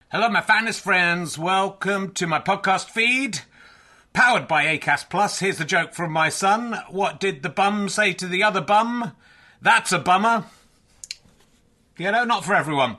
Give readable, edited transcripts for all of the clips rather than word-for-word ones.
Hello, my finest friends. Welcome to my podcast feed, powered by Acast Plus. Here's the joke from my son. What did the bum say to the other bum? That's a bummer. You know, not for everyone.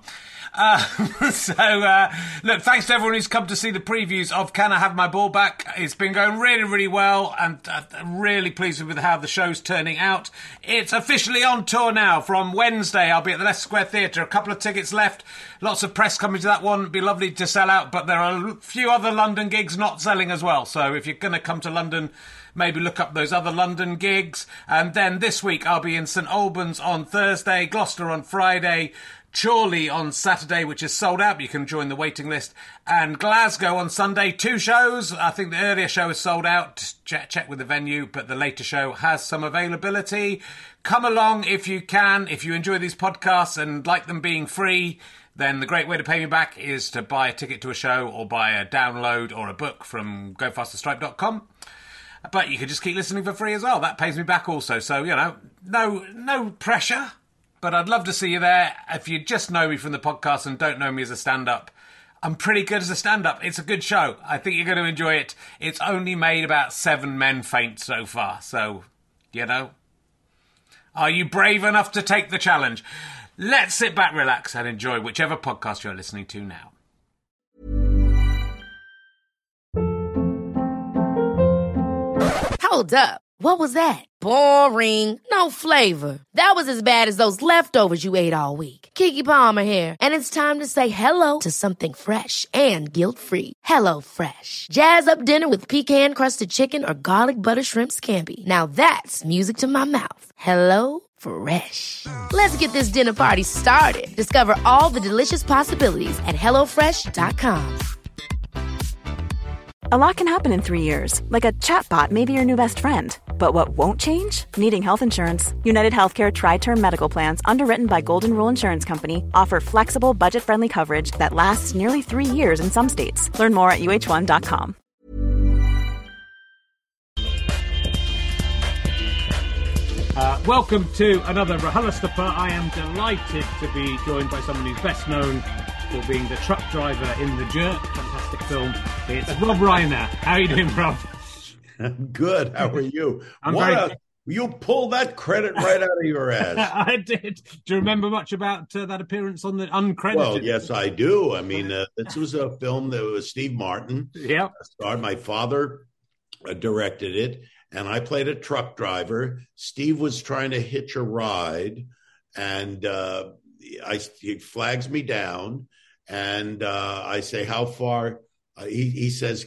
Look, thanks to everyone who's come to see the previews of Can I Have My Ball Back? It's been going really, really well, and I'm really pleased with how the show's turning out. It's officially on tour now. From Wednesday, I'll be at the Leicester Square Theatre. A couple of tickets left. Lots of press coming to that one. It'd be lovely to sell out, but there are a few other London gigs not selling as well. So if you're going to come to London, maybe look up those other London gigs. And then this week, I'll be in St Albans on Thursday, Gloucester on Friday, Chorley on Saturday, which is sold out, but you can join the waiting list, and Glasgow on Sunday. 2 shows. I think the earlier show is sold out. Check with the venue, but the later show has some availability. Come along if you can. If you enjoy these podcasts and like them being free, then the great way to pay me back is to buy a ticket to a show or buy a download or a book from gofasterstripe.com. But you can just keep listening for free as well. That pays me back also. So, you know, no pressure. But I'd love to see you there. If you just know me from the podcast and don't know me as a stand-up, I'm pretty good as a stand-up. It's a good show. I think you're going to enjoy it. It's only made about 7 men faint so far. So, you know, are you brave enough to take the challenge? Let's sit back, relax, and enjoy whichever podcast you're listening to now. Hold up. What was that? Boring. No flavor. That was as bad as those leftovers you ate all week. Keke Palmer here, and it's time to say hello to something fresh and guilt-free. Hello Fresh. Jazz up dinner with pecan-crusted chicken or garlic butter shrimp scampi. Now that's music to my mouth. Hello Fresh. Let's get this dinner party started. Discover all the delicious possibilities at hellofresh.com. A lot can happen in 3 years, like a chatbot may be your new best friend. But what won't change? Needing health insurance. United Healthcare Tri-Term Medical Plans, underwritten by Golden Rule Insurance Company, offer flexible, budget-friendly coverage that lasts nearly 3 years in some states. Learn more at uh1.com. Welcome to another RHLSTP. I am delighted to be joined by someone who's best known for being the truck driver in The Jerk, fantastic film. It's Rob Reiner. How are you doing, Rob? I'm good. How are you? Very You pulled that credit right out of your ass. I did. Do you remember much about that appearance on the uncredited? Well, yes, I do. I mean, this was a film that was Steve Martin. Yeah. My father directed it, and I played a truck driver. Steve was trying to hitch a ride, and he flags me down, and I say, "How far?" He says,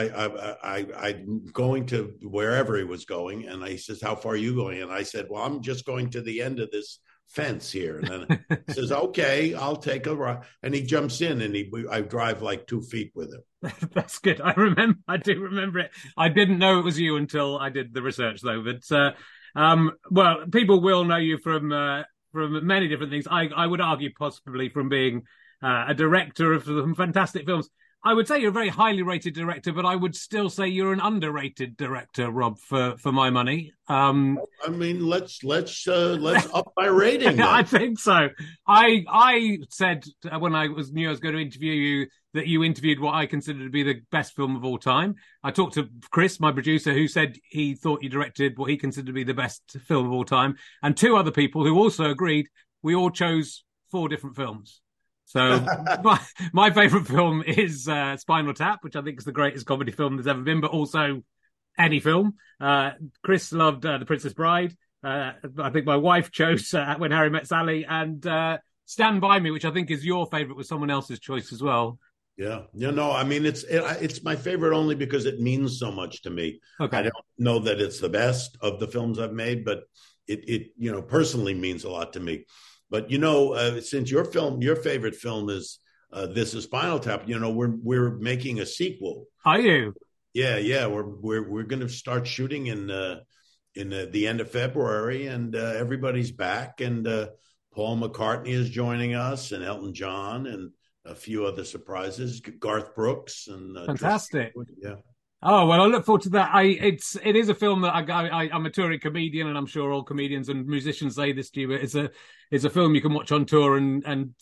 I'm going to wherever he was going. And he says, "How far are you going?" And I said, "Well, I'm just going to the end of this fence here." And then he says, "Okay, I'll take a ride." And he jumps in, and I drive like 2 feet with him. That's good. I do remember it. I didn't know it was you until I did the research, though. But, well, people will know you from many different things. I would argue possibly from being a director of some fantastic films. I would say you're a very highly rated director, but I would still say you're an underrated director, Rob, for my money. I mean, let's up my rating. I think so. I said when I knew I was going to interview you that you interviewed what I consider to be the best film of all time. I talked to Chris, my producer, who said he thought you directed what he considered to be the best film of all time, and 2 other people who also agreed. We all chose 4 different films. So my favourite film is Spinal Tap, which I think is the greatest comedy film there's ever been, but also any film. Chris loved The Princess Bride. I think my wife chose When Harry Met Sally, and Stand By Me, which I think is your favourite, was someone else's choice as well. Yeah. I mean, it's my favorite only because it means so much to me. Okay. I don't know that it's the best of the films I've made, but it personally means a lot to me. But, since your favorite film is This Is Spinal Tap, we're making a sequel. Are you? Yeah. We're going to start shooting in the end of February, and everybody's back. And Paul McCartney is joining us, and Elton John, and a few other surprises. Garth Brooks and fantastic. Yeah. Oh, well, I look forward to that. It is a film that I'm a touring comedian, and I'm sure all comedians and musicians say this to you, but it's a film you can watch on tour and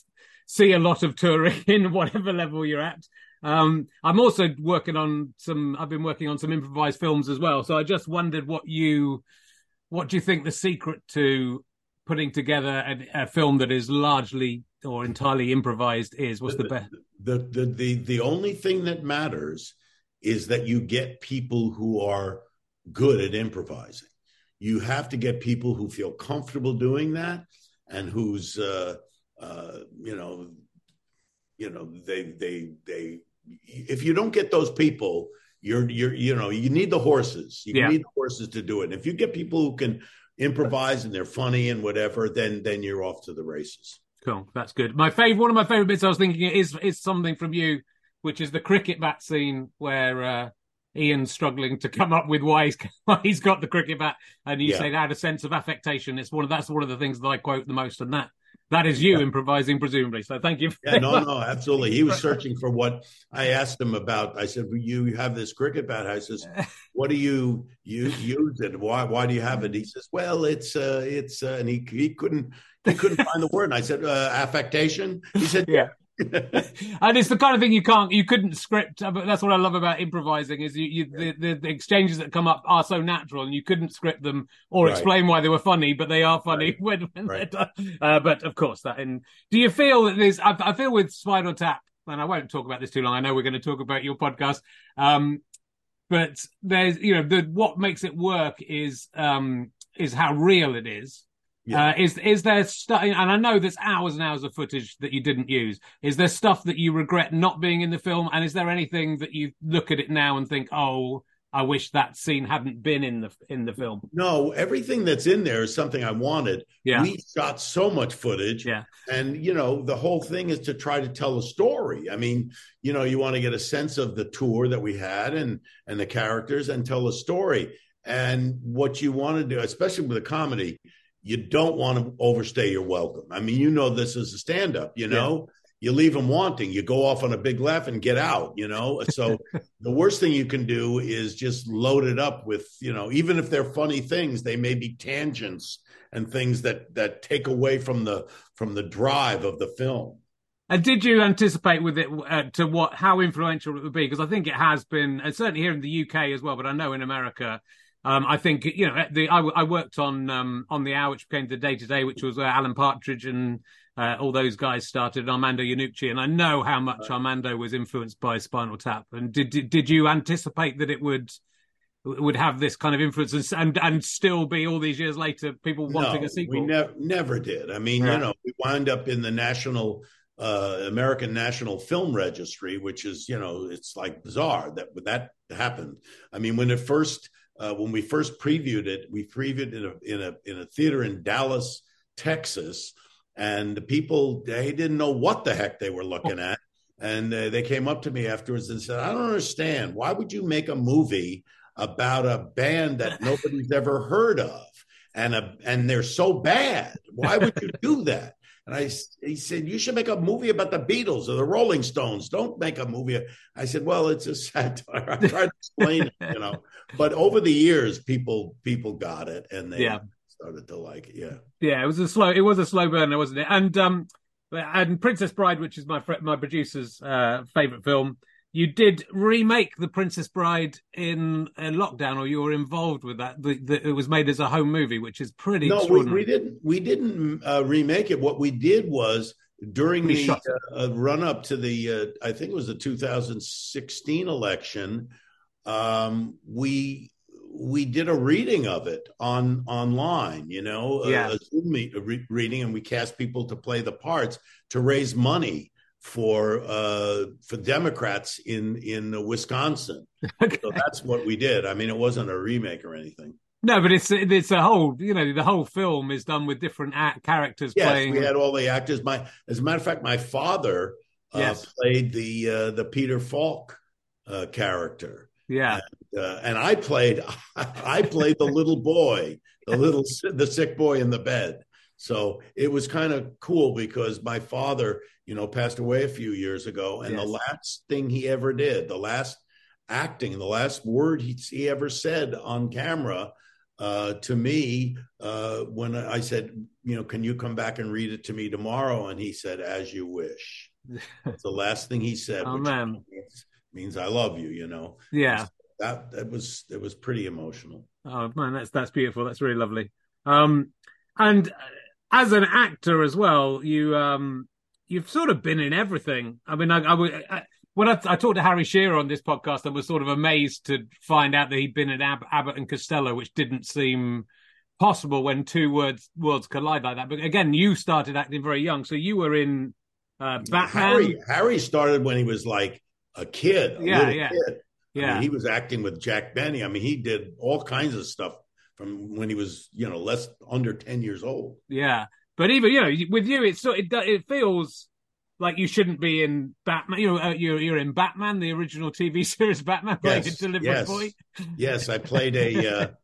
see a lot of touring in whatever level you're at. I'm also working on I've been working on some improvised films as well. So I just wondered what do you think the secret to putting together a film that is largely or entirely improvised is? What's the best? The only thing that matters is that you get people who are good at improvising. You have to get people who feel comfortable doing that, and who's they if you don't get those people, you need the horses. You need the horses to do it. And if you get people who can improvise and they're funny and whatever, then you're off to the races. Cool, that's good. One of my favorite bits I was thinking is something from you, which is the cricket bat scene where Ian's struggling to come up with why he's got the cricket bat, and you say that had a sense of affectation. That's one of the things that I quote the most, and that is you improvising, presumably. So thank you. No, absolutely. He was searching for what I asked him about. I said, well, you have this cricket bat. I says, what do you use it? Why do you have it? He says, well, it's and he couldn't find the word. And I said, affectation. He said, yeah. And it's the kind of thing you couldn't script, but that's what I love about improvising is the exchanges that come up are so natural, and you couldn't script them or explain why they were funny, but they are funny when they're done. But of course, do you feel that there's? I feel with Spinal Tap, and I won't talk about this too long. I know we're going to talk about your podcast, but there's what makes it work is how real it is. Yeah. Is there stuff, and I know there's hours and hours of footage that you didn't use. Is there stuff that you regret not being in the film? And is there anything that you look at it now and think, oh, I wish that scene hadn't been in the film? No, everything that's in there is something I wanted. Yeah. We shot so much footage. Yeah. And, the whole thing is to try to tell a story. I mean, you want to get a sense of the tour that we had and the characters and tell a story. And what you want to do, especially with a comedy, you don't want to overstay your welcome. I mean, this is a stand-up, You leave them wanting. You go off on a big laugh and get out, So the worst thing you can do is just load it up with, even if they're funny things, they may be tangents and things that take away from the drive of the film. And did you anticipate with it how influential it would be? Because I think it has been, and certainly here in the UK as well, but I know in America, I think I worked on The Hour, which became The Day Today, which was where Alan Partridge and all those guys started, Armando Iannucci, and I know how much Armando was influenced by Spinal Tap. And did you anticipate that it would have this kind of influence and still be all these years later people wanting a sequel? We never did. I mean, we wound up in the American National Film Registry, which is it's like bizarre that happened. I mean, when we first previewed it, we previewed it in a theater in Dallas, Texas, and the people, they didn't know what the heck they were looking at. And they came up to me afterwards and said, I don't understand. Why would you make a movie about a band that nobody's ever heard of? And they're so bad. Why would you do that? And he said, you should make a movie about the Beatles or the Rolling Stones. Don't make a movie. I said, well, it's a satire. I tried to explain it, But over the years, people got it, and they started to like it. Yeah, yeah. It was a slow burner, wasn't it? And Princess Bride, which is my producer's favorite film. You did remake The Princess Bride in lockdown, or you were involved with that. It was made as a home movie, which is pretty extraordinary. We didn't remake it. What we did was during the run up to the, I think it was the 2016 election, we did a reading of it online, a Zoom reading, and we cast people to play the parts to raise money for Democrats in Wisconsin. Okay. So that's what we did. I mean, it wasn't a remake or anything. No, but it's a whole, the whole film is done with different characters playing. Yes, we had all the actors. As a matter of fact, my father played the Peter Falk character. Yeah, and I played the little boy, the sick boy in the bed. So it was kind of cool because my father, passed away a few years ago, and the last thing he ever did, the last acting, the last word he ever said on camera to me, when I said, can you come back and read it to me tomorrow? And he said, as you wish. That's the last thing he said, Oh, which man. means I love you, Yeah. That was pretty emotional. Oh man, that's beautiful. That's really lovely. And as an actor as well, you've sort of been in everything. I mean, when I talked to Harry Shearer on this podcast, I was sort of amazed to find out that he'd been in Abbott and Costello, which didn't seem possible when two worlds collide like that. But again, you started acting very young, so you were in Batman. Harry started when he was like a kid, little kid. Yeah. I mean, he was acting with Jack Benny. I mean, he did all kinds of stuff from when he was, under 10 years old. Yeah. But even, with you, it feels like you shouldn't be in Batman. You're in Batman, the original TV series Batman, playing a delivery boy. Yes, I played a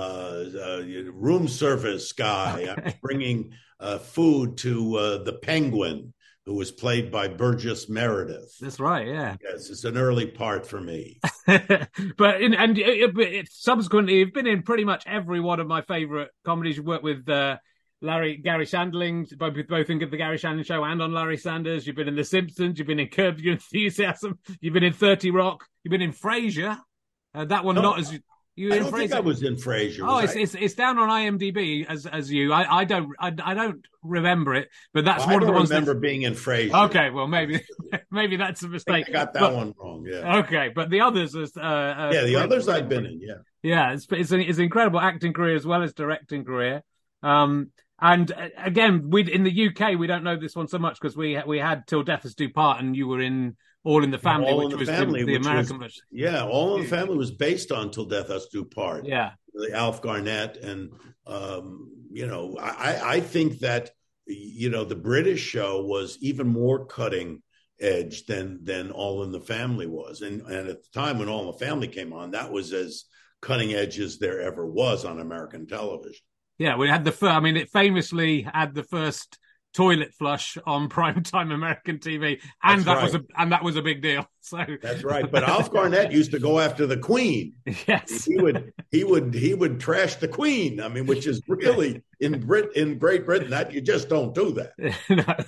room service guy. Okay. I was bringing food to the Penguin, who was played by Burgess Meredith. That's right, yeah. Yes, it's an early part for me. But subsequently, you've been in pretty much every one of my favourite comedies. You've worked with Gary Shandling, both in The Gary Shandling Show and on Larry Sanders. You've been in The Simpsons. You've been in Curb Your Enthusiasm. You've been in 30 Rock. You've been in Frasier. That one not as... I don't think I was in Frasier. Oh, it's down on IMDb as you. I don't remember it, but that's one of the ones. I remember being in Frasier. Okay, well maybe that's a mistake. I got that one wrong. Yeah. Okay, but the others is the others I've been in. Yeah. Yeah, it's an incredible acting career as well as directing career. And again, in the UK we don't know this one so much because we had Till Death Us Do Part, and you were in All in the Family, which was the American version. Yeah, All in the Family was based on Till Death Us Do Part. Yeah, the Alf Garnett, and I think that the British show was even more cutting edge than All in the Family was, and at the time when All in the Family came on, that was as cutting edge as there ever was on American television. Yeah, we had it famously had the first toilet flush on primetime American TV, and that was a big deal. So that's right. But Alf Garnett used to go after the Queen. Yes, he would trash the Queen. I mean, which is really in Great Britain that you just don't do that.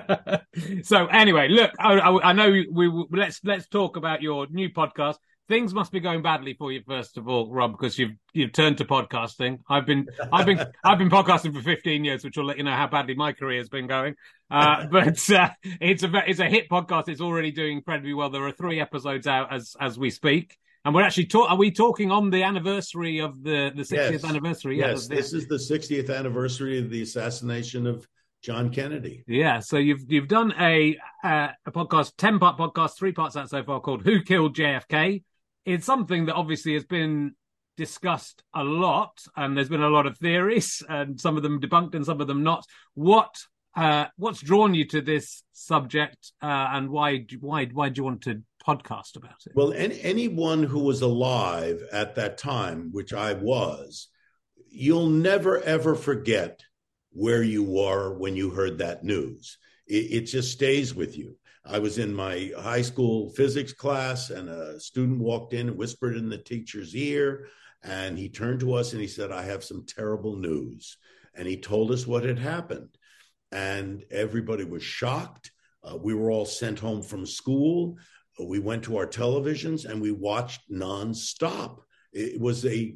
No. So anyway, look, I know let's talk about your new podcast. Things must be going badly for you, first of all, Rob, because you've turned to podcasting. I've been podcasting for 15 years, which will let you know how badly my career has been going. But it's a hit podcast. It's already doing incredibly well. There are 3 episodes out as we speak, and we're actually are we talking on the anniversary of the 60th anniversary? Yes, this is the 60th anniversary of the assassination of John Kennedy. Yeah, so you've done a podcast, 10-part podcast, 3 parts out so far, called Who Killed JFK? It's something that obviously has been discussed a lot, and there's been a lot of theories, and some of them debunked and some of them not. What's drawn you to this subject, and why do you want to podcast about it? Well, anyone who was alive at that time, which I was, you'll never ever forget where you were when you heard that news. It just stays with you. I was in my high school physics class, and a student walked in and whispered in the teacher's ear, and he turned to us and he said, "I have some terrible news." And he told us what had happened, and everybody was shocked. We were all sent home from school. We went to our televisions and we watched nonstop. It was a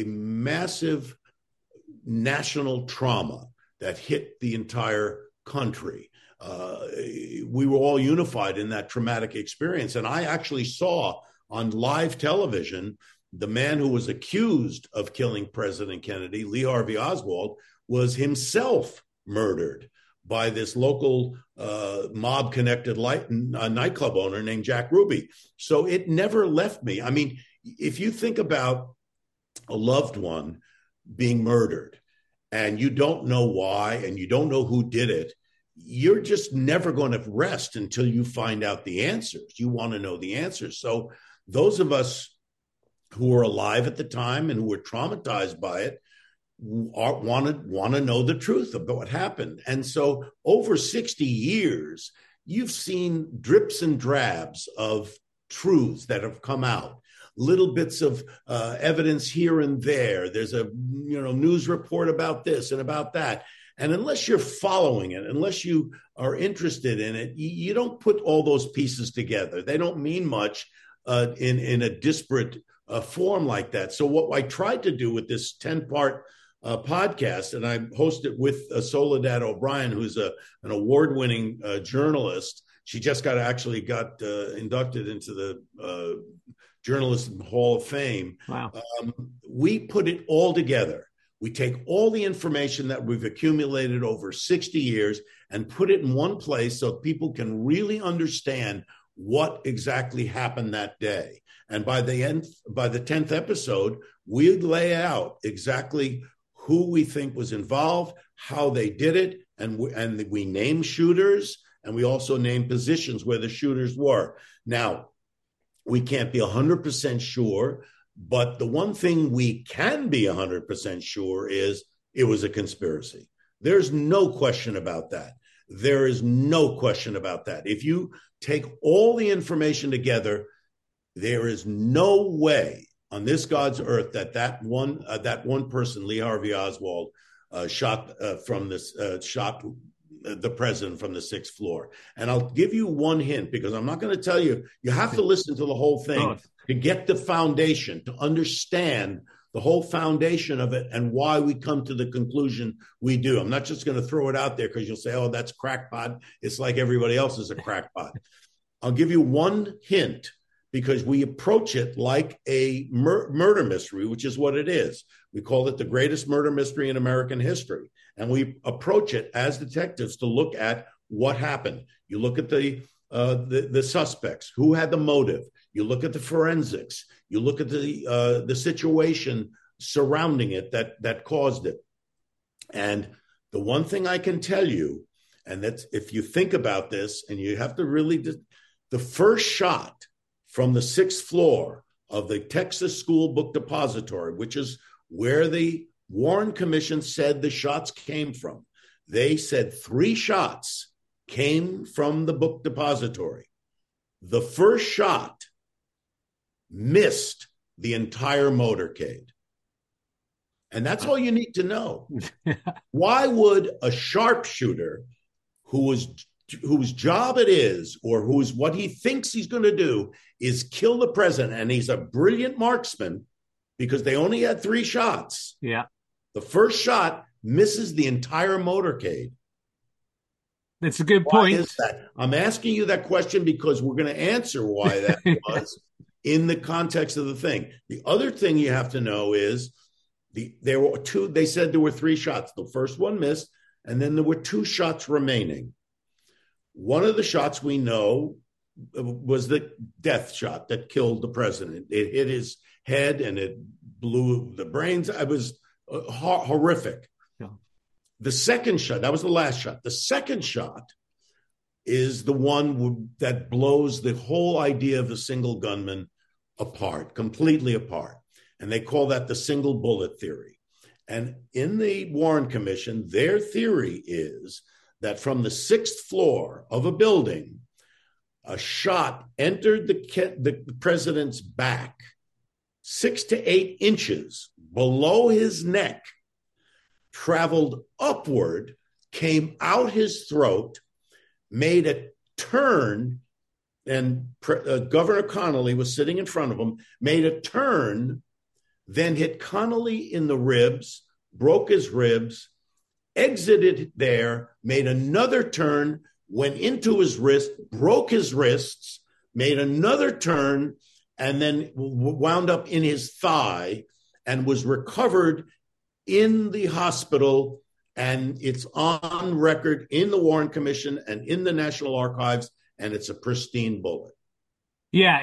massive national trauma that hit the entire country. We were all unified in that traumatic experience. And I actually saw on live television the man who was accused of killing President Kennedy, Lee Harvey Oswald, was himself murdered by this local mob-connected nightclub owner named Jack Ruby. So it never left me. I mean, if you think about a loved one being murdered and you don't know why and you don't know who did it, you're just never going to rest until you find out the answers. You want to know the answers. So those of us who were alive at the time and who were traumatized by it want to know the truth about what happened. And so over 60 years, you've seen drips and drabs of truths that have come out. little bits of evidence here and there. There's a news report about this and about that. And unless you're following it, unless you are interested in it, you don't put all those pieces together. They don't mean much in a disparate form like that. So what I tried to do with this 10-part podcast, and I host it with Soledad O'Brien, who's an award-winning journalist. She just got inducted into the Journalism Hall of Fame. Wow. We put it all together. We take all the information that we've accumulated over 60 years and put it in one place so people can really understand what exactly happened that day. And by the 10th episode, we lay out exactly who we think was involved, how they did it, and we name shooters, and we also name positions where the shooters were. Now, we can't be 100% sure, but the one thing we can be 100% sure is it was a conspiracy. There's no question about that. There is no question about that. If you take all the information together, there is no way on this God's earth that one person, Lee Harvey Oswald, shot the president from the 6th floor. And I'll give you one hint, because I'm not going to tell you. You have to listen to the whole thing to get the foundation, to understand the whole foundation of it and why we come to the conclusion we do. I'm not just going to throw it out there because you'll say, oh, that's crackpot. It's like everybody else is a crackpot. I'll give you one hint, because we approach it like a murder mystery, which is what it is. We call it the greatest murder mystery in American history. And we approach it as detectives to look at what happened. You look at the suspects, who had the motive. You look at the forensics. You look at the situation surrounding it that caused it. And the one thing I can tell you, and that's if you think about this, and you have to really, the first shot from the 6th floor of the Texas School Book Depository, which is where the Warren Commission said the shots came from. They said 3 shots came from the book depository. The first shot missed the entire motorcade. And that's all you need to know. Why would a sharpshooter whose job it is, or who's what he thinks he's going to do is kill the president, and he's a brilliant marksman because they only had 3 shots. Yeah. The first shot misses the entire motorcade. That's a good point. Why is that? I'm asking you that question because we're going to answer why that was in the context of the thing. The other thing you have to know is there were 2. They said there were 3 shots. The first one missed, and then there were 2 shots remaining. One of the shots we know was the death shot that killed the president. It hit his head and it blew the brains. It was horrific. Yeah. The second shot, that was the last shot. The second shot is the one that blows the whole idea of the single gunman apart, completely apart. And they call that the single bullet theory. And in the Warren Commission, their theory is that from the 6th floor of a building, a shot entered the president's back 6 to 8 inches below his neck, traveled upward, came out his throat, made a turn, and Governor Connolly was sitting in front of him, made a turn, then hit Connolly in the ribs, broke his ribs, exited there, made another turn, went into his wrist, broke his wrists, made another turn, and then wound up in his thigh and was recovered in the hospital. And it's on record in the Warren Commission and in the National Archives, and it's a pristine bullet. Yeah.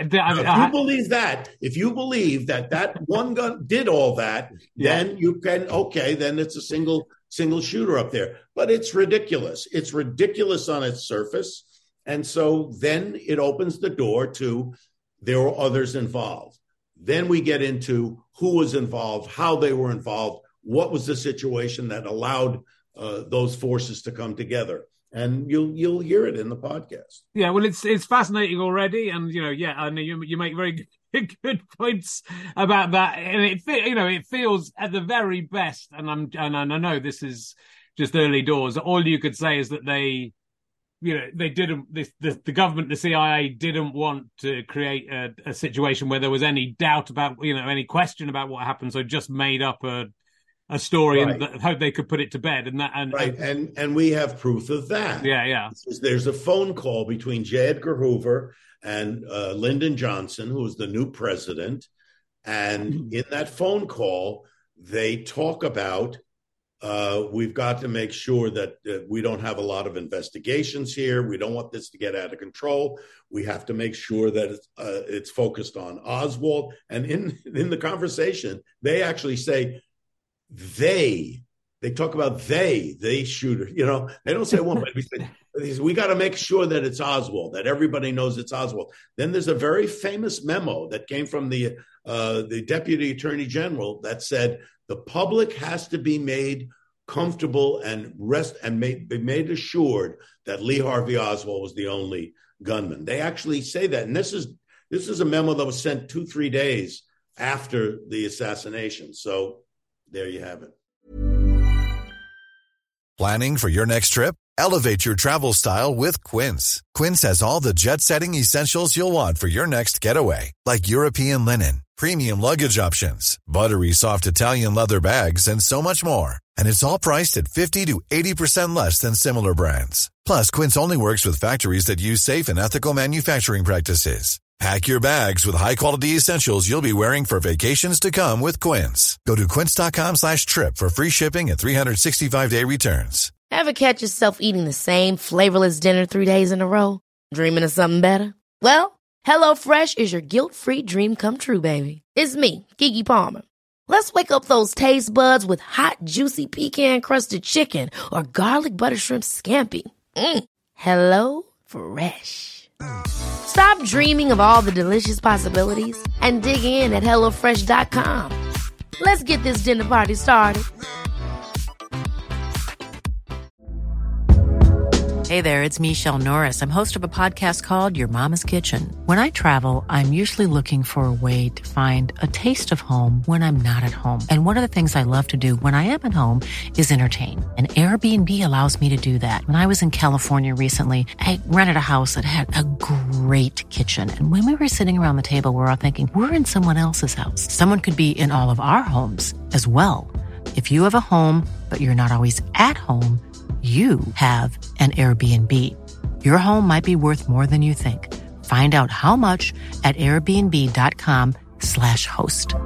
If you believe that one gun did all that, then you can, then it's a single shooter up there. But it's ridiculous. It's ridiculous on its surface. And so then it opens the door to there were others involved. Then we get into who was involved, how they were involved, what was the situation that allowed those forces to come together. and you'll hear it in the podcast. Yeah, well, it's fascinating already, and I know you make very good points about that, and it feels at the very best, and I know this is just early doors. All you could say is that they didn't. The government, the CIA, didn't want to create a situation where there was any doubt about, any question about what happened. So just made up a story right. and hope they could put it to bed. And we have proof of that. Yeah. There's a phone call between J. Edgar Hoover and Lyndon Johnson, who was the new president, and in that phone call, they talk about. We've got to make sure that we don't have a lot of investigations here. We don't want this to get out of control. We have to make sure that it's focused on Oswald. And in the conversation, they actually say they talk about they shooter. They don't say one, but we got to make sure that it's Oswald, that everybody knows it's Oswald. Then there's a very famous memo that came from the Deputy Attorney General that said, the public has to be made comfortable and be made assured that Lee Harvey Oswald was the only gunman. They actually say that, and this is a memo that was sent 2-3 days after the assassination. So there you have it. Planning for your next trip? Elevate your travel style with Quince. Quince has all the jet-setting essentials you'll want for your next getaway, like European linen, premium luggage options, buttery soft Italian leather bags, and so much more. And it's all priced at 50 to 80% less than similar brands. Plus, Quince only works with factories that use safe and ethical manufacturing practices. Pack your bags with high-quality essentials you'll be wearing for vacations to come with Quince. Go to quince.com/trip for free shipping and 365-day returns. Ever catch yourself eating the same flavorless dinner 3 days in a row? Dreaming of something better? Well, HelloFresh is your guilt-free dream come true, baby. It's me, Keke Palmer. Let's wake up those taste buds with hot, juicy pecan-crusted chicken or garlic butter shrimp scampi. Hello Fresh. Stop dreaming of all the delicious possibilities and dig in at HelloFresh.com. Let's get this dinner party started. Hey there, it's Michelle Norris. I'm host of a podcast called Your Mama's Kitchen. When I travel, I'm usually looking for a way to find a taste of home when I'm not at home. And one of the things I love to do when I am at home is entertain. And Airbnb allows me to do that. When I was in California recently, I rented a house that had a great kitchen. And when we were sitting around the table, we were all thinking, we're in someone else's house. Someone could be in all of our homes as well. If you have a home, but you're not always at home, you have an Airbnb. Your home might be worth more than you think. Find out how much at airbnb.com/host.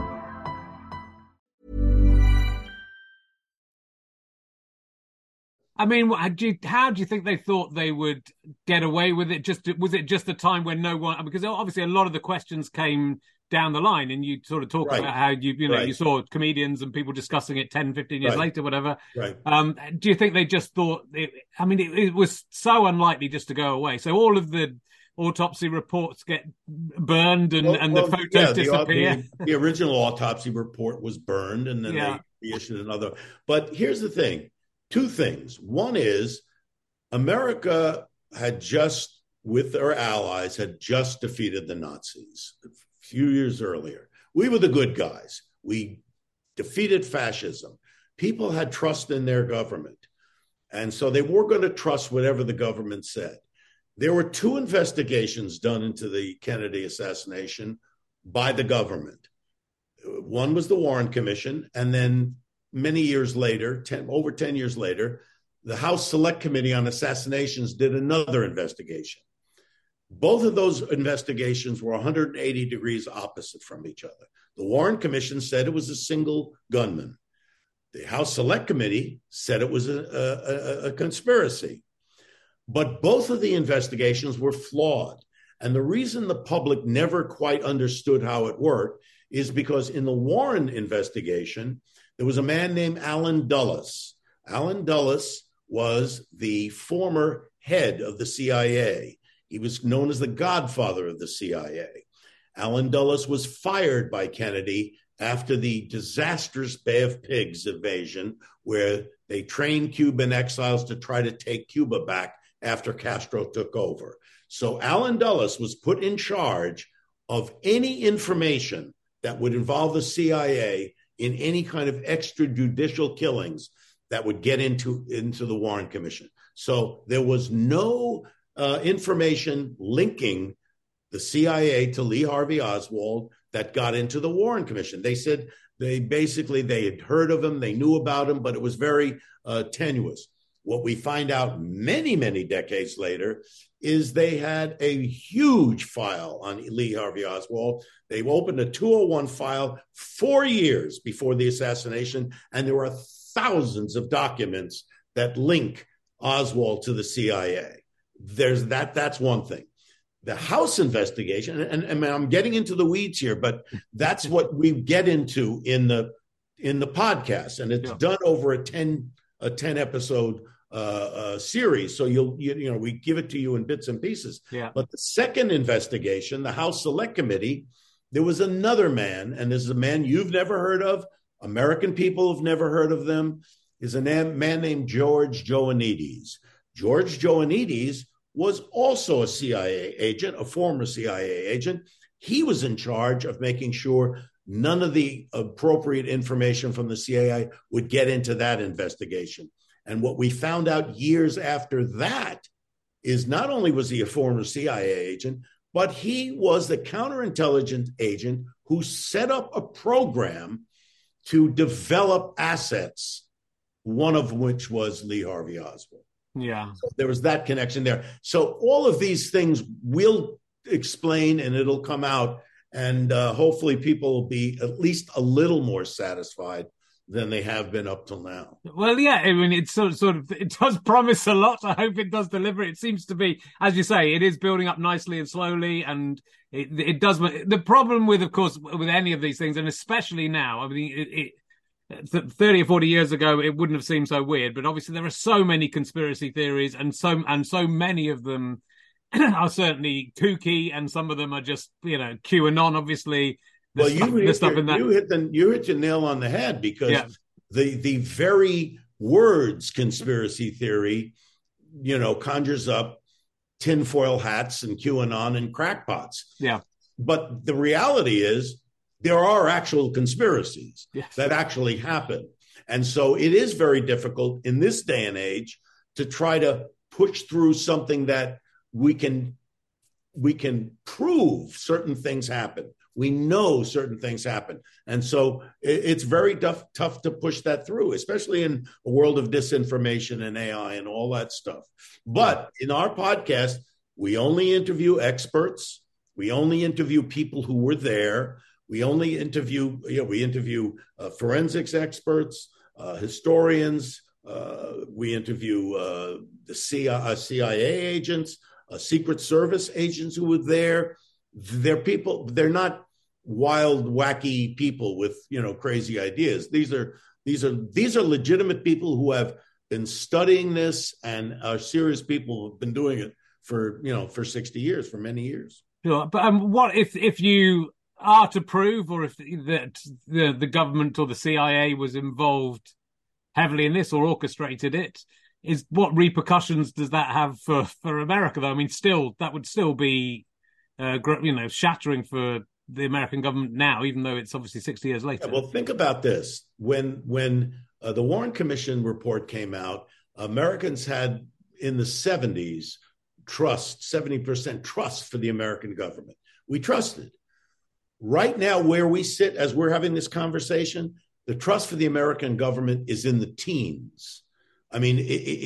I mean, how do you think they thought they would get away with it? Was it just a time when no one? Because obviously a lot of the questions came down the line, and you sort of talk about how you saw comedians and people discussing it 10, 15 years later, whatever. Right. Do you think they just thought? It was so unlikely just to go away. So all of the autopsy reports get burned, and the photos disappear. The original autopsy report was burned, and then they issued another. But here's the thing: two things. One is America had just, with their allies, had just defeated the Nazis few years earlier. We were the good guys. We defeated fascism. People had trust in their government. And so they were going to trust whatever the government said. There were 2 investigations done into the Kennedy assassination by the government. One was the Warren Commission, and then many years later, over 10 years later, the House Select Committee on Assassinations did another investigation. Both of those investigations were 180 degrees opposite from each other. The Warren Commission said it was a single gunman. The House Select Committee said it was a conspiracy. But both of the investigations were flawed. And the reason the public never quite understood how it worked is because in the Warren investigation, there was a man named Allen Dulles. Allen Dulles was the former head of the CIA. He was known as the godfather of the CIA. Allen Dulles was fired by Kennedy after the disastrous Bay of Pigs invasion, where they trained Cuban exiles to try to take Cuba back after Castro took over. So Allen Dulles was put in charge of any information that would involve the CIA in any kind of extrajudicial killings that would get into the Warren Commission. So there was no information linking the CIA to Lee Harvey Oswald that got into the Warren Commission. They said they had heard of him, they knew about him, but it was very tenuous. What we find out many, many decades later is they had a huge file on Lee Harvey Oswald. They opened a 201 file 4 years before the assassination, and there are thousands of documents that link Oswald to the CIA. There's that. That's one thing. The House investigation, and I'm getting into the weeds here, but that's what we get into in the podcast, and it's done over a 10 episode series. So we give it to you in bits and pieces. Yeah. But the second investigation, the House Select Committee, there was another man, and this is a man you've never heard of. American people have never heard of them. Is a man named George Ioannidis. George Ioannidis was also a CIA agent, a former CIA agent. He was in charge of making sure none of the appropriate information from the CIA would get into that investigation. And what we found out years after that is not only was he a former CIA agent, but he was the counterintelligence agent who set up a program to develop assets, one of which was Lee Harvey Oswald. Yeah. So there was that connection there. So all of these things we'll explain, and it'll come out, and hopefully people will be at least a little more satisfied than they have been up till now. Well, yeah, I mean, it's sort of, it does promise a lot. I hope it does deliver. It seems to be, as you say, it is building up nicely and slowly, and it does. The problem with, of course, with any of these things, and especially now, I mean, 30 or 40 years ago, it wouldn't have seemed so weird, but obviously there are so many conspiracy theories, and so many of them are certainly kooky, and some of them are just, QAnon, obviously. Well, you hit the nail on the head, because the very words conspiracy theory, conjures up tinfoil hats and QAnon and crackpots. Yeah. But the reality is there are actual conspiracies that actually happen. And so it is very difficult in this day and age to try to push through something that we can prove certain things happen. We know certain things happen. And so it's very tough to push that through, especially in a world of disinformation and AI and all that stuff. But in our podcast, we only interview experts. We only interview people who were there. We only interview, forensics experts, historians. We interview the CIA agents, Secret Service agents who were there. They're people. They're not wild, wacky people with crazy ideas. These are legitimate people who have been studying this and are serious people who have been doing it for 60 years, for many years. Sure, but what if you are to prove, or if the government or the CIA was involved heavily in this or orchestrated it, what repercussions does that have for America, though? I mean, that would still be shattering for the American government now, even though it's obviously 60 years later. Yeah, well, think about this. When the Warren Commission report came out, Americans had in the 70s 70% trust for the American government. We trusted. Right now, where we sit as we're having this conversation, the trust for the American government is in the teens. I mean,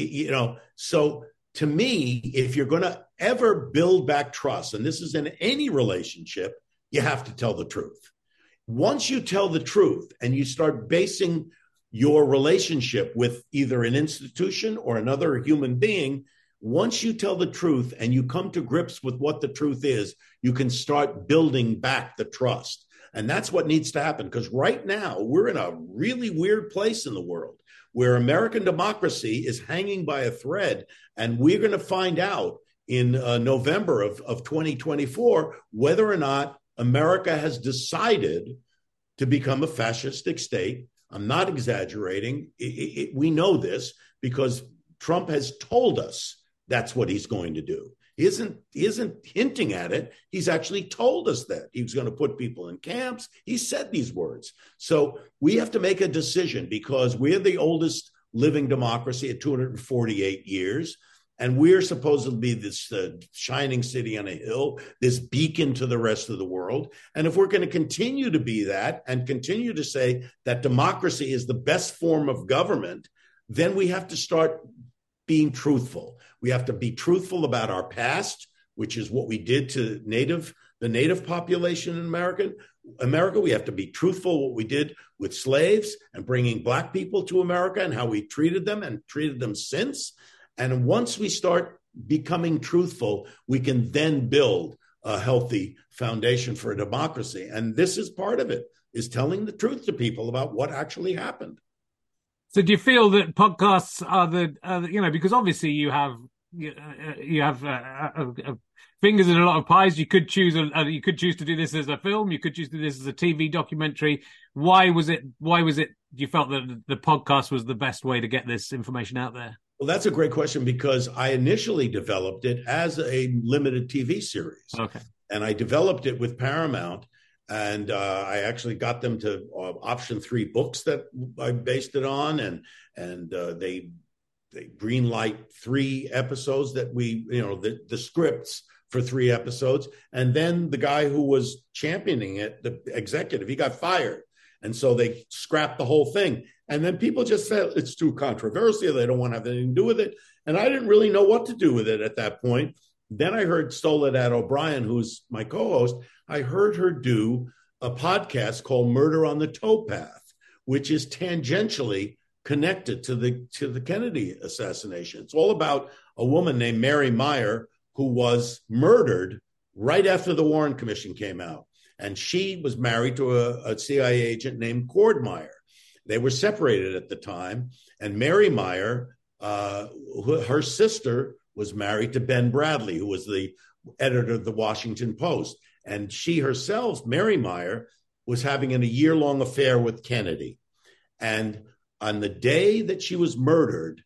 so to me, if you're going to ever build back trust, and this is in any relationship, you have to tell the truth. Once you tell the truth and you start basing your relationship with either an institution or another human being, once you tell the truth and you come to grips with what the truth is, you can start building back the trust. And that's what needs to happen, because right now we're in a really weird place in the world where American democracy is hanging by a thread. And we're going to find out in November of 2024 whether or not America has decided to become a fascistic state. I'm not exaggerating. We know this because Trump has told us that's what he's going to do. He isn't hinting at it. He's actually told us that he was going to put people in camps. He said these words. So we have to make a decision, because we're the oldest living democracy at 248 years. And we're supposed to be this shining city on a hill, this beacon to the rest of the world. And if we're going to continue to be that and continue to say that democracy is the best form of government, then we have to start being truthful. We have to be truthful about our past, which is what we did to the native population in America. We have to be truthful what we did with slaves and bringing Black people to America and how we treated them and treated them since. And once we start becoming truthful, we can then build a healthy foundation for a democracy. And this is part of it, is telling the truth to people about what actually happened. So do you feel that podcasts are because obviously you have fingers in a lot of pies. You could choose to do this as a film. You could choose to do this as a TV documentary. Why was it you felt that the podcast was the best way to get this information out there? Well, that's a great question, because I initially developed it as a limited TV series. Okay. And I developed it with Paramount, and I actually got them to option 3 books that I based it on, and they greenlight 3 episodes that the scripts for 3 episodes. And then the guy who was championing it, the executive, he got fired. And so they scrapped the whole thing. And then people just said it's too controversial. They don't want to have anything to do with it. And I didn't really know what to do with it at that point. Then I heard Soledad O'Brien, who's my co-host, I heard her do a podcast called Murder on the Towpath, which is tangentially connected to the Kennedy assassination. It's all about a woman named Mary Meyer, who was murdered right after the Warren Commission came out. And she was married to a CIA agent named Cord Meyer. They were separated at the time. And Mary Meyer, her sister, was married to Ben Bradley, who was the editor of the Washington Post. And she herself, Mary Meyer, was having a year-long affair with Kennedy. And on the day that she was murdered,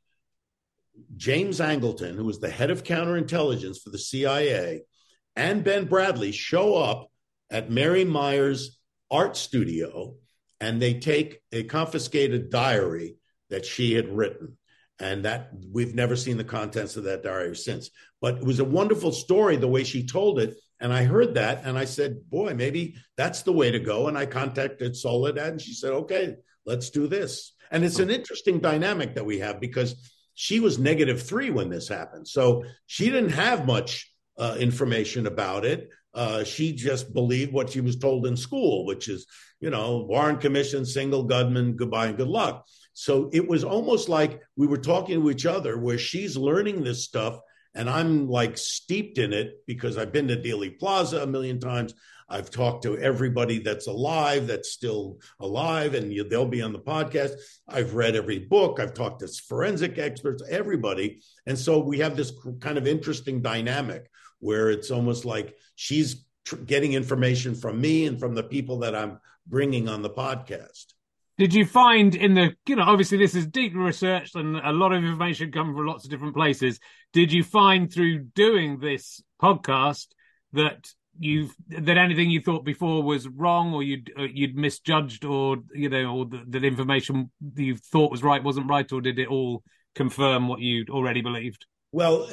James Angleton, who was the head of counterintelligence for the CIA, and Ben Bradley show up at Mary Meyer's art studio, and they take a confiscated diary that she had written. And that we've never seen the contents of that diary since. But it was a wonderful story, the way she told it. And I heard that, and I said, boy, maybe that's the way to go. And I contacted Soledad, and she said, okay, let's do this. And it's an interesting dynamic that we have, because she was -3 when this happened. So she didn't have much information about it. She just believed what she was told in school, which is, Warren Commission, single gunman, goodbye and good luck. So it was almost like we were talking to each other, where she's learning this stuff and I'm like steeped in it because I've been to Dealey Plaza a million times. I've talked to everybody that's alive, that's still alive, and they'll be on the podcast. I've read every book. I've talked to forensic experts, everybody. And so we have this kind of interesting dynamic where it's almost like she's getting information from me and from the people that I'm bringing on the podcast. Did you find obviously this is deeply researched and a lot of information comes from lots of different places. Did you find through doing this podcast that anything you thought before was wrong, or you'd misjudged, or the information that you thought was right wasn't right, or did it all confirm what you'd already believed? Well,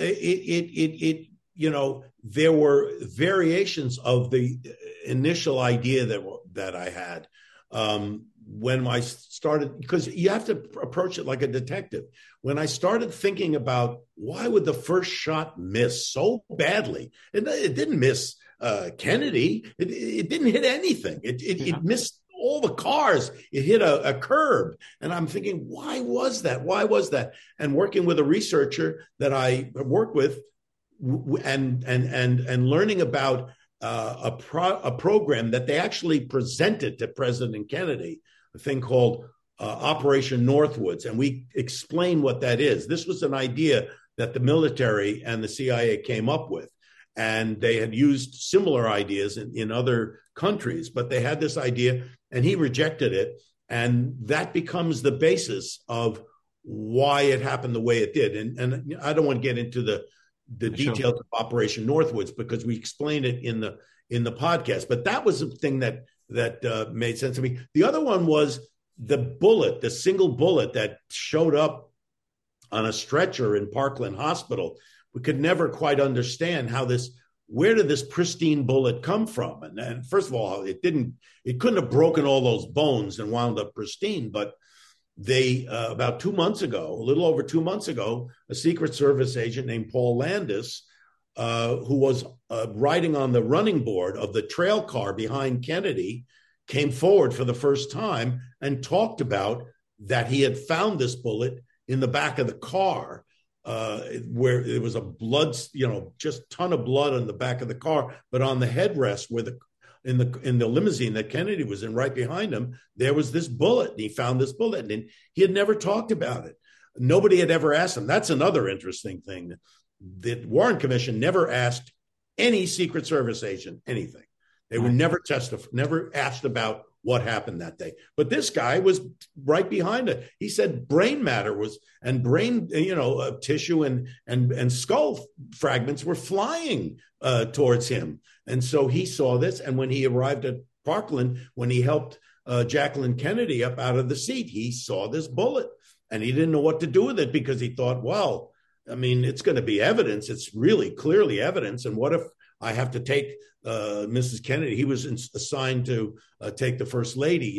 there were variations of the initial idea that I had. When I started, because you have to approach it like a detective. When I started thinking about why would the first shot miss so badly, it didn't miss Kennedy. It didn't hit anything. It missed all the cars. It hit a curb. And I'm thinking, why was that? Why was that? And working with a researcher that I work with and learning about a program that they actually presented to President Kennedy, a thing called Operation Northwoods. And we explain what that is. This was an idea that the military and the CIA came up with. And they had used similar ideas in other countries, but they had this idea and he rejected it. And that becomes the basis of why it happened the way it did. And I don't want to get into the the details of Operation Northwoods, because we explained it in the podcast. But that was the thing that made sense to me. The other one was the single bullet that showed up on a stretcher in Parkland Hospital. We could never quite understand where did this pristine bullet come from? And first of all, it couldn't have broken all those bones and wound up pristine. But they, about 2 months ago, a little over 2 months ago, a Secret Service agent named Paul Landis, who was riding on the running board of the trail car behind Kennedy, came forward for the first time and talked about that he had found this bullet in the back of the car, where there was a blood, just ton of blood on the back of the car, but on the headrest where in the limousine that Kennedy was in, right behind him, there was this bullet. And he found this bullet, and he had never talked about it. Nobody had ever asked him. That's another interesting thing. The Warren Commission never asked any Secret Service agent anything. They were never asked about what happened that day. But this guy was right behind it. He said brain matter and brain, tissue and skull fragments were flying towards him. And so he saw this. And when he arrived at Parkland, when he helped Jacqueline Kennedy up out of the seat, he saw this bullet and he didn't know what to do with it, because he thought, well, I mean, it's going to be evidence. It's really clearly evidence. And what if I have to take Mrs. Kennedy? He was assigned to take the First Lady,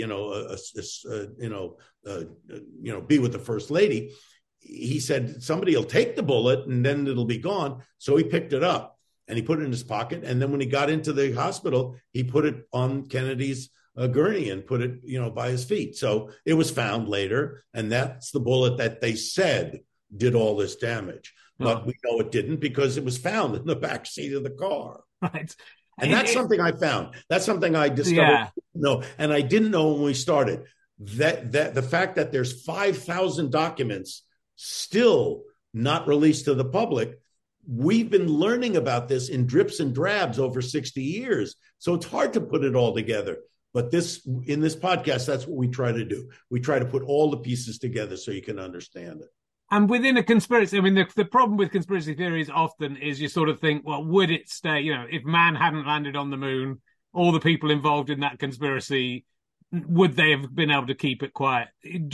be with the First Lady. He said, somebody will take the bullet and then it'll be gone. So he picked it up and he put it in his pocket. And then when he got into the hospital, he put it on Kennedy's gurney and put it, by his feet. So it was found later. And that's the bullet that they said did all this damage. But we know it didn't, because it was found in the back seat of the car. Right. And that's something I found. That's something I discovered. Yeah. No, and I didn't know when we started that the fact that there's 5,000 documents still not released to the public. We've been learning about this in drips and drabs over 60 years. So it's hard to put it all together. But in this podcast, that's what we try to do. We try to put all the pieces together so you can understand it. And within a conspiracy, I mean, the problem with conspiracy theories often is you sort of think, well, would it stay, if man hadn't landed on the moon, all the people involved in that conspiracy, would they have been able to keep it quiet?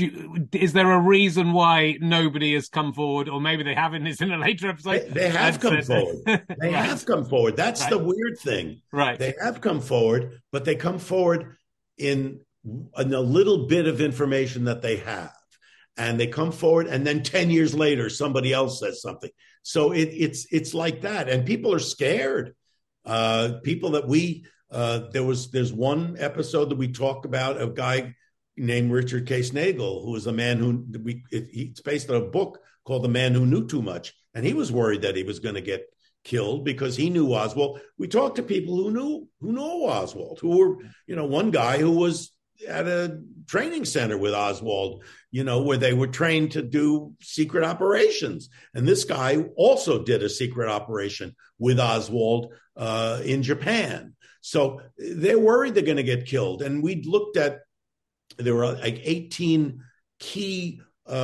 Is there a reason why nobody has come forward, or maybe they haven't? It's in a later episode. They have come forward. They have come forward. That's the weird thing. Right. They have come forward, but they come forward in a little bit of information that they have. And they come forward, and then 10 years later, somebody else says something. So it's like that, and people are scared. People that there's one episode that we talked about, a guy named Richard Case Nagel, who was a man it's based on a book called The Man Who Knew Too Much, and he was worried that he was going to get killed because he knew Oswald. We talked to people who know Oswald, who were, one guy who was at a training center with Oswald, where they were trained to do secret operations. And this guy also did a secret operation with Oswald in Japan. So they're worried they're going to get killed. And we looked at, there were like 18 key,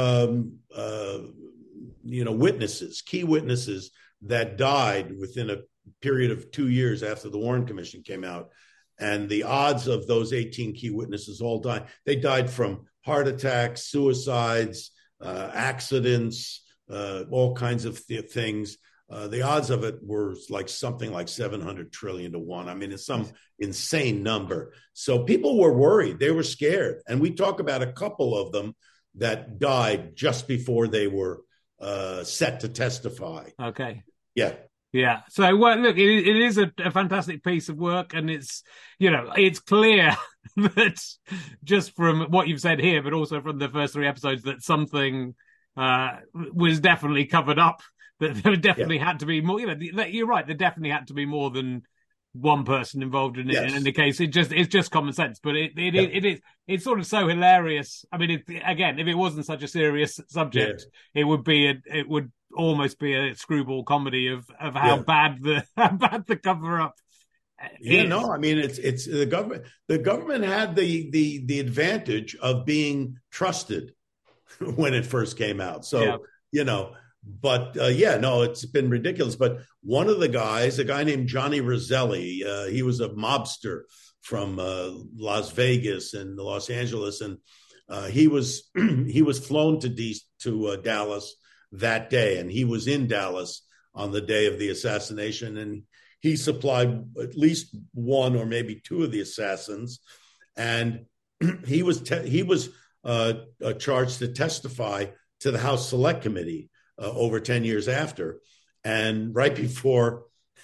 key witnesses that died within a period of 2 years after the Warren Commission came out. And the odds of those 18 key witnesses all dying, they died from heart attacks, suicides, accidents, all kinds of things. The odds of it were something like 700 trillion to 1. I mean, it's some insane number. So people were worried. They were scared. And we talk about a couple of them that died just before they were set to testify. Okay. Yeah. Yeah. So, well, look, it is a fantastic piece of work, and it's clear that just from what you've said here, but also from the first 3 episodes, that something was definitely covered up, that there definitely had to be more, you're right, there definitely had to be more than one person involved in it. Yes. And in the case, it's just common sense, but it's sort of so hilarious. I mean, again, if it wasn't such a serious subject, it would almost be a screwball comedy of how bad the cover up is. I mean, it's the government. The government had the advantage of being trusted when it first came out. So no, it's been ridiculous. But one of the guys, a guy named Johnny Roselli, he was a mobster from Las Vegas and Los Angeles, and he was flown to Dallas that day, and he was in Dallas on the day of the assassination, and he supplied at least one or maybe two of the assassins, and he was charged to testify to the House Select Committee over 10 years after, and right before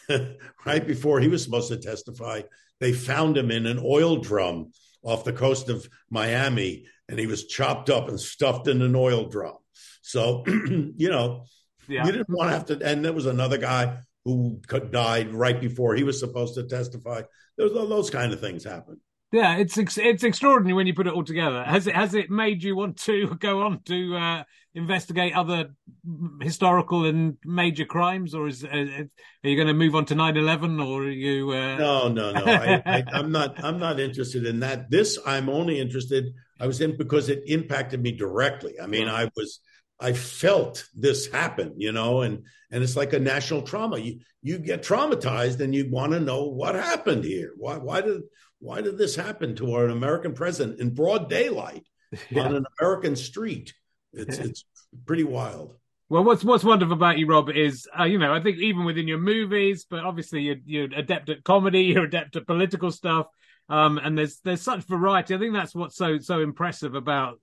he was supposed to testify, they found him in an oil drum off the coast of Miami, and he was chopped up and stuffed in an oil drum. So, you didn't want to have to. And there was another guy who died right before he was supposed to testify. Those kind of things happen. Yeah, it's extraordinary when you put it all together. Has it made you want to go on to investigate other historical and major crimes, or are you going to move on to 9/11, or are you? No. I'm not interested in that. I'm only interested. I was in because it impacted me directly. I mean, I felt this happen, and it's like a national trauma. You get traumatized and you want to know what happened here. Why did this happen to an American president in broad daylight on an American street? It's pretty wild. Well, what's wonderful about you, Rob, is I think even within your movies, but obviously you're adept at comedy, you're adept at political stuff, and there's such variety. I think that's what's so impressive about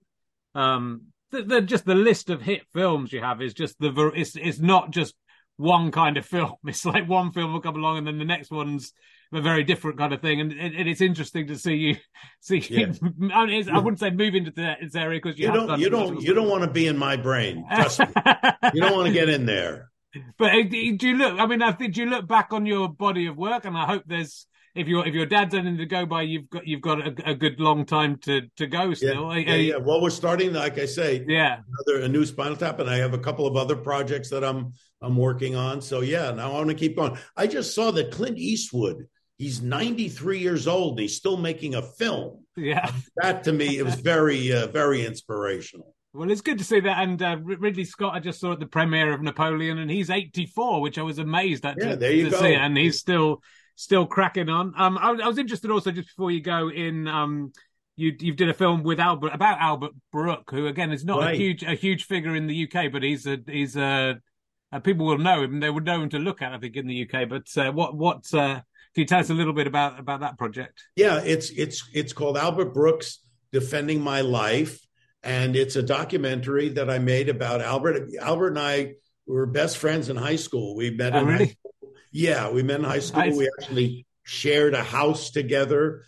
just the list of hit films you have is just it's not just one kind of film. It's like one film will come along and then the next one's a very different kind of thing, and it's interesting to see you. I wouldn't say move into this area because you don't want to be in my brain. Trust me, you don't want to get in there. But do you look? I mean, do you look back on your body of work, and I hope there's. If your dad's anything to go by, you've got a good long time to go still. Yeah. Well, we're starting, like I say, a new Spinal Tap, and I have a couple of other projects that I'm working on. So now I want to keep going. I just saw that Clint Eastwood, he's 93 years old and he's still making a film. Yeah, that to me it was very very inspirational. Well, it's good to see that. And Ridley Scott, I just saw at the premiere of Napoleon, and he's 84, which I was amazed at. There you go. See it, and he's still cracking on. I was interested also, just before you go in, you did a film with about Albert Brooke, who again is not a huge figure in the UK, but he's people will know him. They would know him to look at, I think, in the UK. But can you tell us a little bit about that project? Yeah, it's called Albert Brooks Defending My Life, and it's a documentary that I made about Albert. Albert and I were best friends in high school. We met in high school. Yeah, we met in high school. Nice. We actually shared a house together.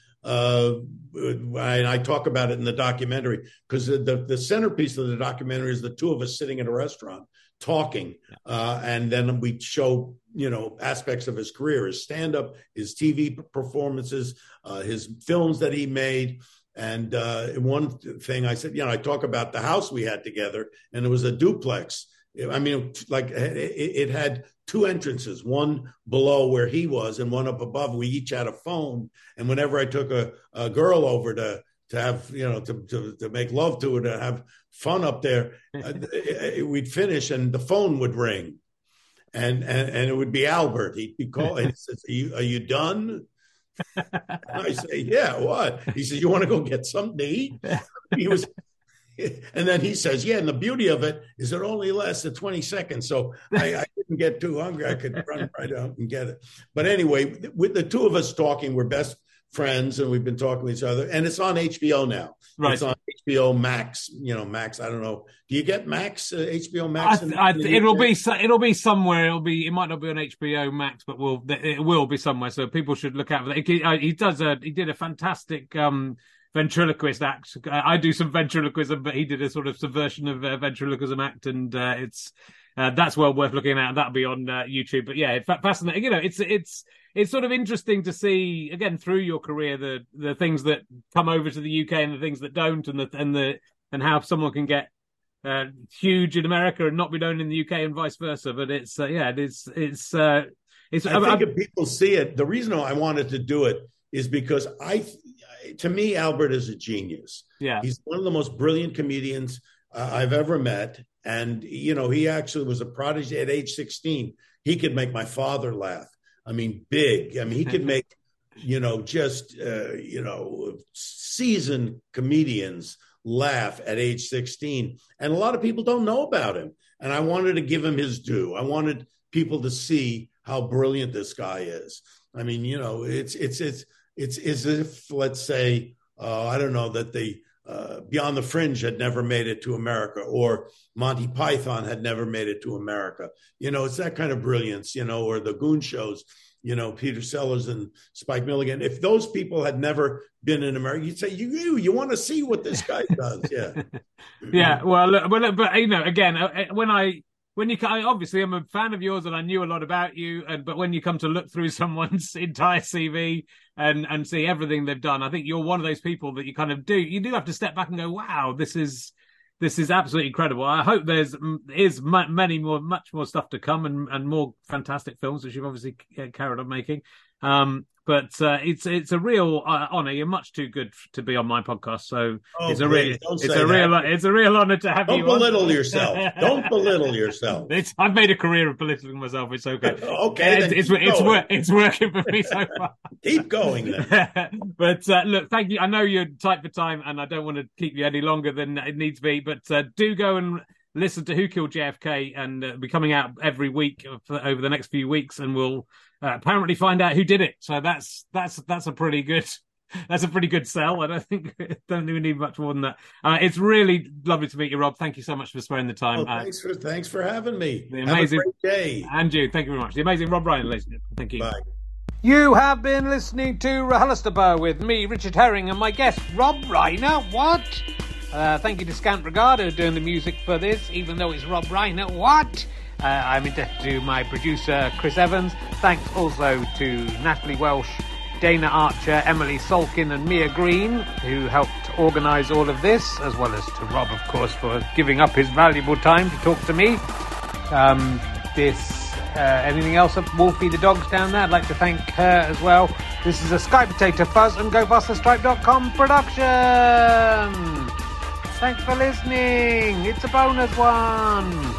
I talk about it in the documentary because the centerpiece of the documentary is the two of us sitting in a restaurant talking, and then we show aspects of his career, his stand-up, his TV performances, his films that he made. And one thing I said, I talk about the house we had together, and it was a duplex. I mean, like it had two entrances, one below where he was and one up above. We each had a phone, and whenever I took a girl over to have to make love to her, to have fun up there, we'd finish and the phone would ring, and it would be Albert. He'd be calling. He says, "Are you done?" I say, "Yeah." What? He says, "You want to go get something to eat?" He was. And then he says, and the beauty of it is it only lasted 20 seconds. So I didn't get too hungry. I could run right out and get it. But anyway, with the two of us talking, we're best friends, and we've been talking to each other. And it's on HBO now. Right. It's on HBO Max. Max, I don't know. Do you get Max, HBO Max? It'll be somewhere. It might not be on HBO Max, but it will be somewhere. So people should look out for that. He did a fantastic ventriloquist act. I do some ventriloquism, but he did a sort of subversion of ventriloquism act, and that's well worth looking at. That'll be on YouTube. But yeah, fascinating. It's sort of interesting to see again through your career the things that come over to the UK and the things that don't, and how someone can get huge in America and not be known in the UK and vice versa. But it's I think if people see it, the reason I wanted to do it is because to me, Albert is a genius. Yeah. He's one of the most brilliant comedians I've ever met. And, he actually was a prodigy at age 16. He could make my father laugh. I mean, big. I mean, he could make, seasoned comedians laugh at age 16. And a lot of people don't know about him. And I wanted to give him his due. I wanted people to see how brilliant this guy is. I mean, it's as if, let's say, I don't know, that the Beyond the Fringe had never made it to America, or Monty Python had never made it to America. It's that kind of brilliance, or the Goon shows, Peter Sellers and Spike Milligan. If those people had never been in America, you'd say, you want to see what this guy does. Yeah. Yeah. Well, but again, obviously I'm a fan of yours and I knew a lot about you, but when you come to look through someone's entire CV and see everything they've done, I think you're one of those people that you do have to step back and go, wow, this is absolutely incredible. I hope there's much more stuff to come and more fantastic films, which you've obviously carried on making. But it's a real honor. You're much too good to be on my podcast, so it's a real honor to have you. Don't belittle yourself. Don't belittle yourself. I've made a career of belittling myself. It's okay. Okay, it's working for me so far. Keep going then. But look, thank you. I know you're tight for time, and I don't want to keep you any longer than it needs to be. But do go and listen to Who Killed JFK, and be coming out every week over the next few weeks, and we'll apparently find out who did it. So that's a pretty good sell. I don't think we need much more than that. It's really lovely to meet you, Rob. Thank you so much for sparing the time. Thanks for having me. The amazing, have a great day. And you, thank you very much. The amazing Rob Ryan, ladies and gentlemen. Thank you. Bye. You have been listening to RHLSTP with me, Richard Herring, and my guest, Rob Reiner. What? Thank you to Scant Regard who are doing the music for this, even though it's Rob Reiner. What? I'm indebted to my producer, Chris Evans. Thanks also to Natalie Welsh, Dana Archer, Emily Solkin and Mia Green, who helped organise all of this, as well as to Rob, of course, for giving up his valuable time to talk to me. Anything else up Wolfie the dog's down there? I'd like to thank her as well. This is a Sky Potato Fuzz and GoFasterStripe.com production. Thanks for listening. It's a bonus one.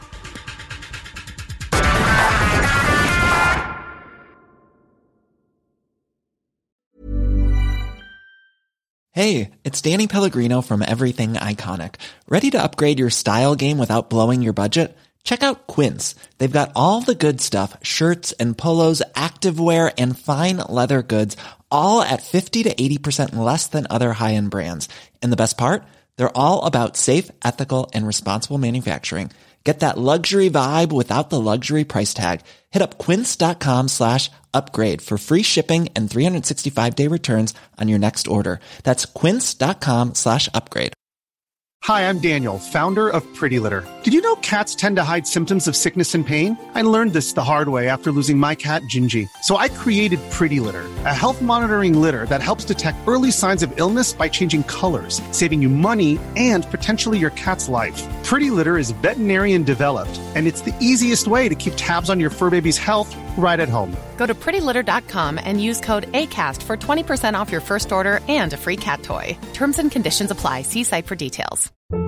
Hey, it's Danny Pellegrino from Everything Iconic. Ready to upgrade your style game without blowing your budget? Check out Quince. They've got all the good stuff, shirts and polos, activewear, and fine leather goods, all at 50 to 80% less than other high-end brands. And the best part? They're all about safe, ethical, and responsible manufacturing. Get that luxury vibe without the luxury price tag. Hit up quince.com/upgrade for free shipping and 365-day returns on your next order. That's quince.com/upgrade. Hi, I'm Daniel, founder of Pretty Litter. Did you know cats tend to hide symptoms of sickness and pain? I learned this the hard way after losing my cat, Gingy. So I created Pretty Litter, a health monitoring litter that helps detect early signs of illness by changing colors, saving you money and potentially your cat's life. Pretty Litter is veterinarian developed, and it's the easiest way to keep tabs on your fur baby's health right at home. Go to prettylitter.com and use code ACAST for 20% off your first order and a free cat toy. Terms and conditions apply. See site for details.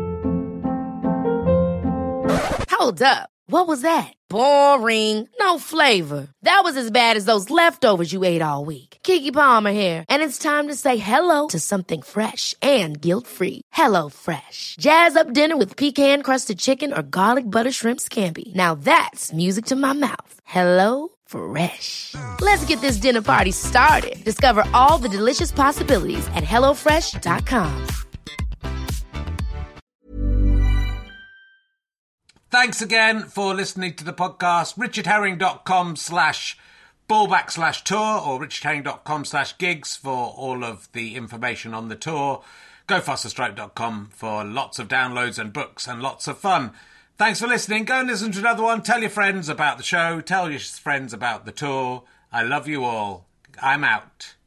Hold up. What was that? Boring. No flavor. That was as bad as those leftovers you ate all week. Keke Palmer here, and it's time to say hello to something fresh and guilt-free. Hello Fresh. Jazz up dinner with pecan-crusted chicken or garlic butter shrimp scampi. Now that's music to my mouth. Hello Fresh. Let's get this dinner party started. Discover all the delicious possibilities at HelloFresh.com. Thanks again for listening to the podcast. richardherring.com/ballback/tour or richardherring.com/gigs for all of the information on the tour. GoFasterStripe.com for lots of downloads and books and lots of fun. Thanks for listening. Go and listen to another one. Tell your friends about the show. Tell your friends about the tour. I love you all. I'm out.